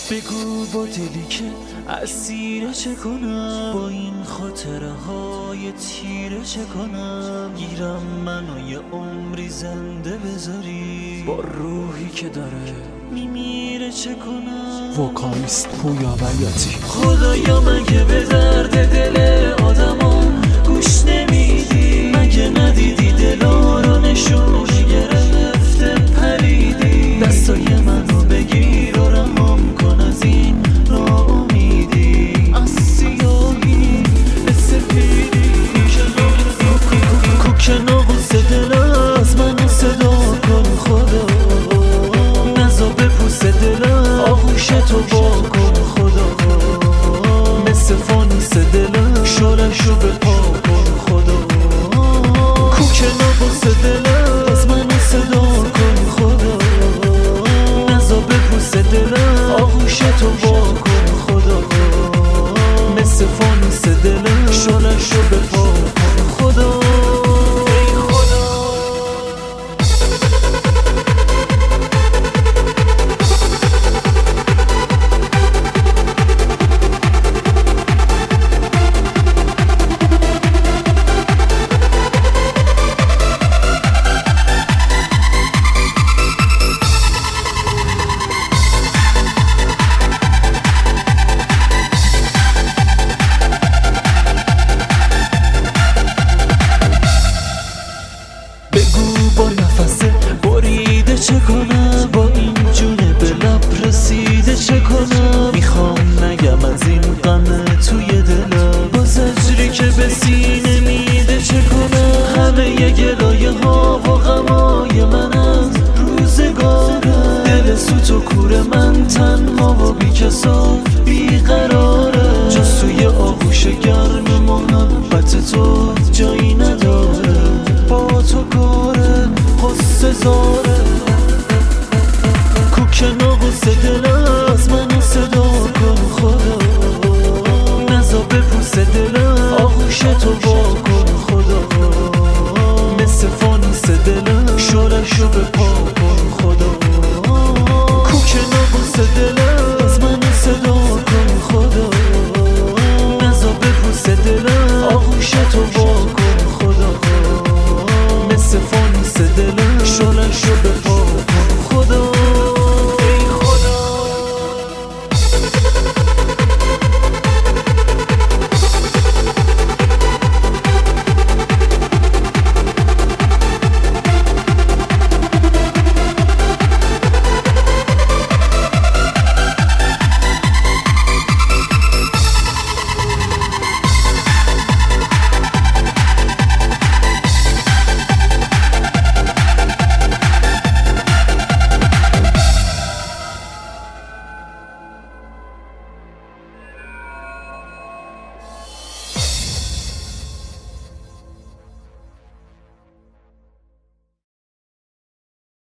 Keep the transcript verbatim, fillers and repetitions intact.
بگو با دلی که اسیره چه کنم، با این خاطره های تیره چه کنم. گیرم منو یه عمری زنده بذاری، با روحی که داره میمیره چه کنم. وکالیست پویا بیاتی. خدایا مگه به درد دل آدما گوش نمیدی؟ مگه ندیدی دلا رو نشون گرفته پریدی؟ دستای منو بگیر و رهام کن از این ناامیدی، از سیاهی به سفیدی. کوک ناقص دل از منو صدا کن خدا، نزا بپوس دل آغوش تو با کن خدا. مثل فانوس دل شلشو به پا کن خدا. کوک ناقص دل از منو صدا کن خدا، نزا بپوس دل آغوش تو با کن خدا. مثل فانوس دل شلشو به پا کن خدا. با نفس بریده چه کنم، با این جونه به لب رسیده چه کنم. میخوام نگم از این غم توی دلم، با زجری که به سینه میده چه کنم. همه ی گلایه ها و غمای من از روزگاره، دل سوت و کور من تنها و بی کسا بیقراره. جز توی آغوش گرم محبت تو جایی نداره، با تو کاره قصه زاره. کوک ناقص دل از منو صدا کن خدا، نزا بپوس دل آغوش تو با کن خدا. مثل فانوس دل شلشو به پا کن خدا. کوک ناقص دل